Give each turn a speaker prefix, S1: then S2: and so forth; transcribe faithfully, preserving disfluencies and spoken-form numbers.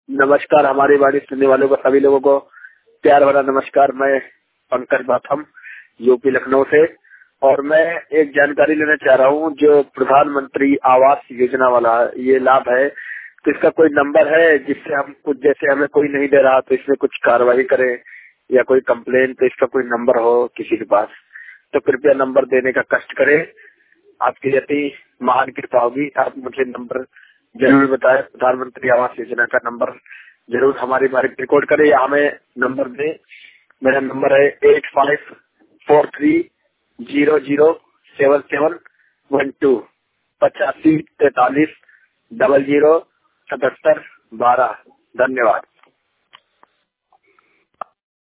S1: नमस्कार, हमारी वाणी सुनने वालों को सभी लोगों को प्यार भरा नमस्कार। मैं पंकज बाथम यूपी लखनऊ से, और मैं एक जानकारी लेना चाह रहा हूँ। जो प्रधानमंत्री आवास योजना वाला ये लाभ है, तो इसका कोई नंबर है जिससे हम कुछ, जैसे हमें कोई नहीं दे रहा तो इसमें कुछ कार्रवाई करें या कोई कंप्लेन, तो इसका कोई नंबर हो किसी के पास तो कृपया नंबर देने का कष्ट करें। आपकी यदि महान कृपा होगी, आप मुझे नंबर जरूर बताएं। प्रधानमंत्री आवास योजना का नंबर जरूर हमारी बारे रिकॉर्ड करें या हमें नंबर दें। मेरा नंबर है eight five four three zero zero seven seven one two, पचासी तैतालीस डबल जीरो सतहत्तर बारह। धन्यवाद।